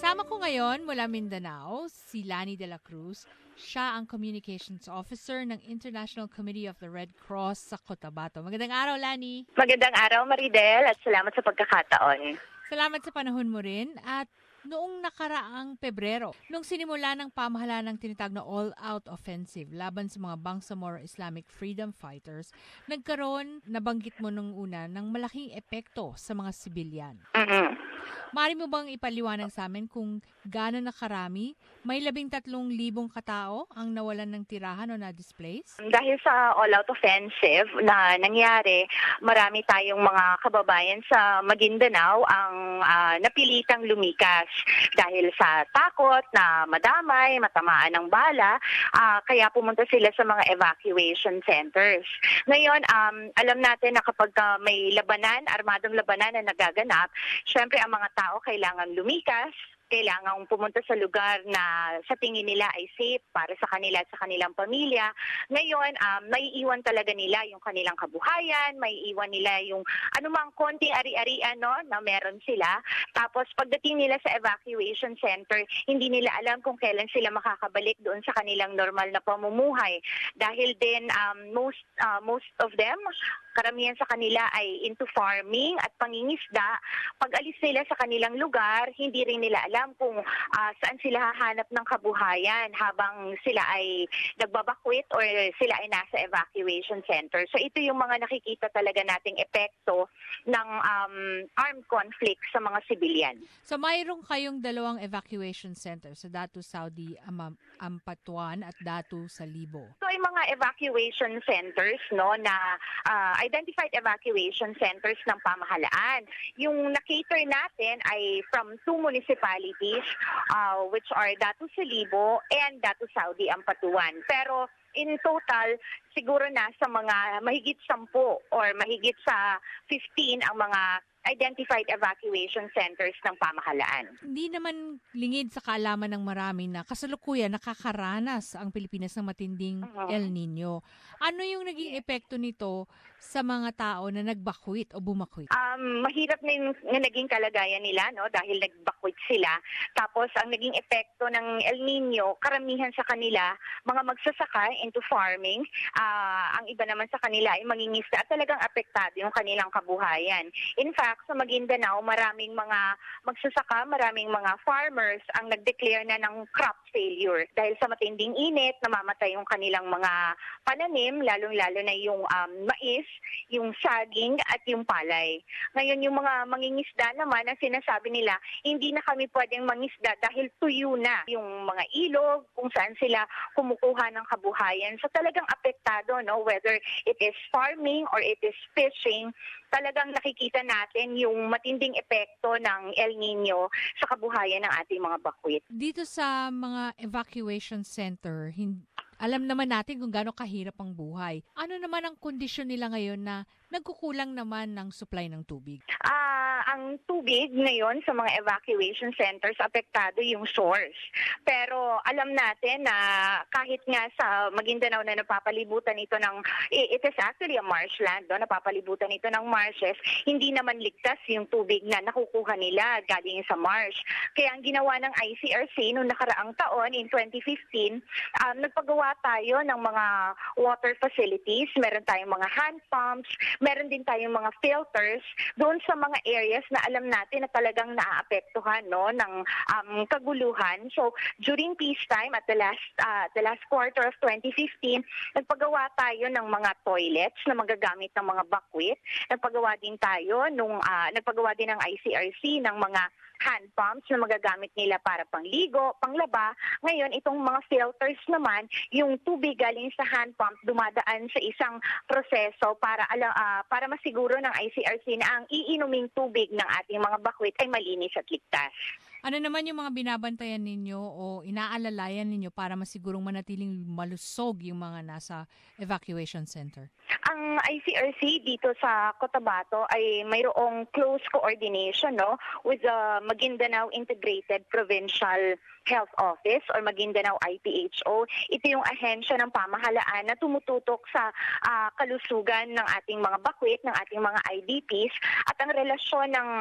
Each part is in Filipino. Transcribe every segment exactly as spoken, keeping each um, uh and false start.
Kasama ko ngayon mula Mindanao, si Lani de la Cruz. Siya ang Communications Officer ng International Committee of the Red Cross sa Cotabato. Magandang araw, Lani. Magandang araw, Maridel, at salamat sa pagkakataon. Salamat sa panahon mo rin. At noong nakaraang Pebrero, nung sinimula ng pamahalaan ng tinatag na all-out offensive laban sa mga Bangsamoro Islamic Freedom Fighters, nagkaroon, nabanggit mo nung una, ng malaking epekto sa mga sibilyan. Mm-hmm. Maaari mo bang ipaliwanag sa amin kung gaano na karami? May labing tatlong libong katao ang nawalan ng tirahan o na-displace? Dahil sa all-out offensive na nangyari, marami tayong mga kababayan sa Maguindanao ang uh, napilitang lumikas dahil sa takot na madamay, matamaan ng bala, uh, kaya pumunta sila sa mga evacuation centers. Ngayon, um, alam natin na kapag uh, may labanan, armadong labanan na nagaganap, syempre ang mga tao kailangan lumikas, kailangan pumunta sa lugar na sa tingin nila ay safe para sa kanila at sa kanilang pamilya. Ngayon, um, may iwan talaga nila yung kanilang kabuhayan, may iwan nila yung anumang konting ari-arian no, na meron sila. Tapos pagdating nila sa evacuation center, hindi nila alam kung kailan sila makakabalik doon sa kanilang normal na pamumuhay. Dahil din um, most, uh, most of them, karamihan sa kanila ay into farming at pangingisda. Pag alis nila sa kanilang lugar, hindi rin nila alam kung uh, saan sila hahanap ng kabuhayan habang sila ay nagbabakwit or sila ay nasa evacuation center. So ito yung mga nakikita talaga nating epekto ng um, armed conflict sa mga civilian. So mayroon kayong dalawang evacuation center sa Datu Saudi Am- Ampatuan at Datu Salibo. So ay mga evacuation centers no na uh, identified evacuation centers ng pamahalaan. Yung na-cater natin ay from two municipalities uh, which are Datu Salibo and Datu Saudi Ampatuan. Pero in total, siguro na sa mga mahigit sampu or mahigit sa fifteen ang mga identified evacuation centers ng pamahalaan. Hindi naman lingid sa kaalaman ng marami na kasalukuyan nakakaranas ang Pilipinas ng matinding uh-huh. El Nino. Ano yung naging epekto nito sa mga tao na nagbakwit o bumakwit? Um, mahirap na yung na naging kalagayan nila no dahil nagbakwit sila. Tapos ang naging epekto ng El Nino, karamihan sa kanila, mga magsasaka into farming. Uh, ang iba naman sa kanila ay mangingisda at talagang apektado yung kanilang kabuhayan. In fact, sa Maguindanao, maraming mga magsasaka, maraming mga farmers ang nag-declare na ng crop failure. Dahil sa matinding init, namamatay yung kanilang mga pananim, lalong-lalo na yung um, mais, yung saging at yung palay. Ngayon, yung mga mangingisda naman, ang sinasabi nila, hindi na kami pwedeng mangisda dahil tuyo na yung mga ilog, kung saan sila kumukuha ng kabuhayan. So talagang apektado, no? Whether it is farming or it is fishing, talagang nakikita natin yung matinding epekto ng El Nino sa kabuhayan ng ating mga bakwit. Dito sa mga evacuation center, hin- alam naman natin kung gaano kahirap ang buhay. Ano naman ang kondisyon nila ngayon na nagkukulang naman ng supply ng tubig? Ah, uh, ang tubig ngayon sa mga evacuation centers, apektado yung source. Pero alam natin na kahit nga sa Maguindanao na napapalibutan ito ng, it is actually a marshland, no? Napapalibutan ito ng marshes, hindi naman ligtas yung tubig na nakukuha nila galing sa marsh. Kaya ang ginawa ng I C R C noong nakaraang taon, in twenty fifteen, um, nagpagawa tayo ng mga water facilities, meron tayong mga hand pumps, meron din tayong mga filters doon sa mga areas na alam natin na talagang naaapektuhan no ng um, kaguluhan. So during peacetime at the last uh, the last quarter of twenty fifteen, nagpagawa tayo ng mga toilets na magagamit ng mga bakwit. Nagpagawa din tayo nung uh, nagpagawa din ng I C R C ng mga hand pumps na magagamit nila para pangligo, panglaba. Ngayon, itong mga filters naman, yung tubig galing sa hand pump dumadaan sa isang proseso para uh, para masiguro ng I C R C na ang iinuming tubig ng ating mga bakwit ay malinis at ligtas. Ano naman yung mga binabantayan ninyo o inaalalayan ninyo para masigurong manatiling malusog yung mga nasa evacuation center? Ang I C R C dito sa Cotabato ay mayroong close coordination no with the Maguindanao Integrated Provincial Health Office or Maguindanao I P H O. Ito yung ahensya ng pamahalaan na tumututok sa uh, kalusugan ng ating mga bakwit, ng ating mga I D Ps, at ang relasyon ng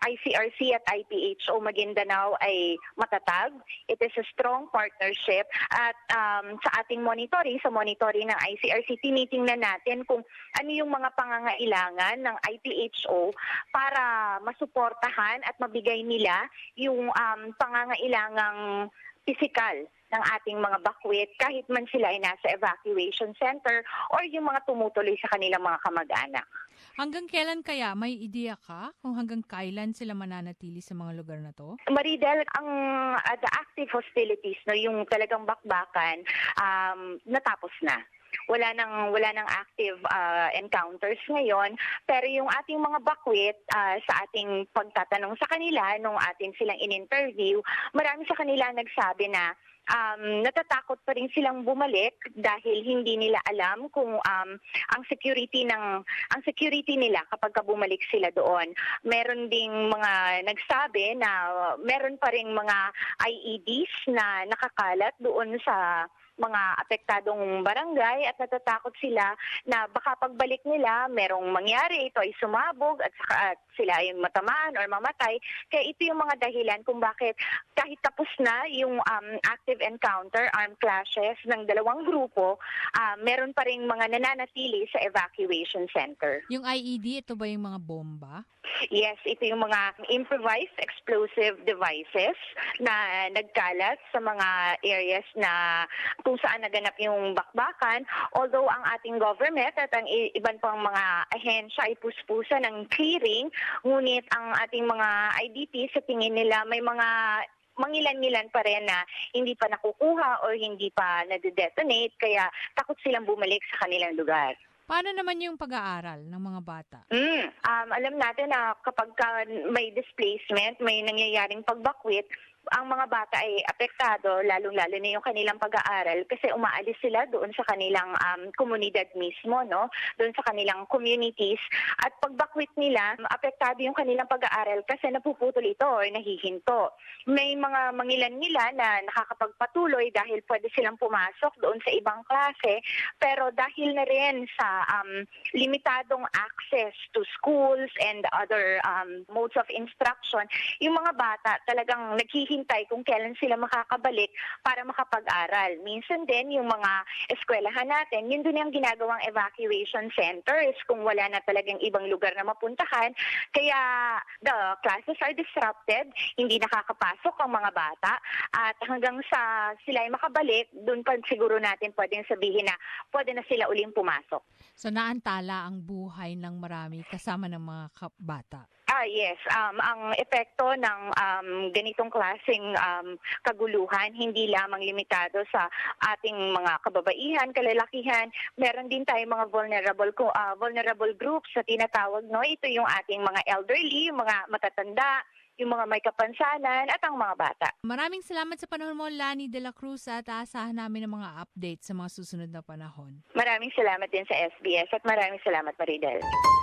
I C R C at I P H O Maguindanao ay matatag. It is a strong partnership at um, sa ating monitoring, sa monitoring ng I C R C, tinitingnan natin kung ano yung mga pangangailangan ng I P H O para masuportahan at mabigay nila yung um, pangangailangang pisikal ng ating mga bakwit kahit man sila ay nasa evacuation center or yung mga tumutuloy sa kanilang mga kamag-anak. Hanggang kailan kaya? May ideya ka kung hanggang kailan sila mananatili sa mga lugar na to? Maridel, ang uh, the active hostilities, no, yung talagang bakbakan, um, natapos na. Wala nang wala nang active uh, encounters ngayon, pero yung ating mga bakwit uh, sa ating pagtatanong sa kanila nung atin silang in-interview, marami sa kanila nagsabi na um, natatakot pa rin silang bumalik dahil hindi nila alam kung um, ang security ng ang security nila kapag bumalik sila doon. Meron ding mga nagsabi na meron pa ring mga I E Ds na nakakalat doon sa mga apektadong barangay at natatakot sila na baka pagbalik nila merong mangyari, ito ay sumabog at, saka, at sila ay matamaan or mamatay. Kaya ito yung mga dahilan kung bakit kahit tapos na yung um, active encounter, armed clashes ng dalawang grupo, uh, meron pa rin mga nananatili sa evacuation center. Yung I E D, ito ba yung mga bomba? Yes, ito yung mga improvised explosive devices na nagkalat sa mga areas na kung saan naganap yung bakbakan. Although ang ating government at ang iban pang mga ahensya ay puspusa ng clearing, ngunit ang ating mga I D P sa tingin nila may mga mangilan-ngilan pa rin na hindi pa nakukuha o hindi pa nade-detonate, kaya takot silang bumalik sa kanilang lugar. Paano naman yung pag-aaral ng mga bata? Mm, um, alam natin na kapag ka may displacement, may nangyayaring pagbakwit, ang mga bata ay apektado, lalong-lalo na yung kanilang pag-aaral kasi umaalis sila doon sa kanilang um, komunidad mismo, no? Doon sa kanilang communities. At pagbakwit nila, apektado yung kanilang pag-aaral kasi napuputol ito o nahihinto. May mga mangilan nila na nakakapagpatuloy dahil pwede silang pumasok doon sa ibang klase, pero dahil na rin sa um, limitadong access to schools and other um, modes of instruction, yung mga bata talagang naghihinto hintay kung kailan sila makakabalik para makapag-aral. Minsan din, yung mga eskwelahan natin, yun din yung ginagawang evacuation centers kung wala na talagang ibang lugar na mapuntahan. Kaya the classes are disrupted, hindi nakakapasok ang mga bata, at hanggang sa sila ay makabalik, dun pa siguro natin pwedeng sabihin na pwede na sila uling pumasok. So naantala ang buhay ng marami kasama ng mga bata? Ah, yes. Um, ang epekto ng um, ganitong klaseng um, kaguluhan, hindi lamang limitado sa ating mga kababaihan, kalalakihan, meron din tayong mga vulnerable uh, vulnerable groups na tinatawag, no? Ito yung ating mga elderly, yung mga matatanda, yung mga may kapansanan, at ang mga bata. Maraming salamat sa panahon mo, Lani de la Cruz, at aasahan namin ng mga updates sa mga susunod na panahon. Maraming salamat din sa S B S at maraming salamat, Maridel.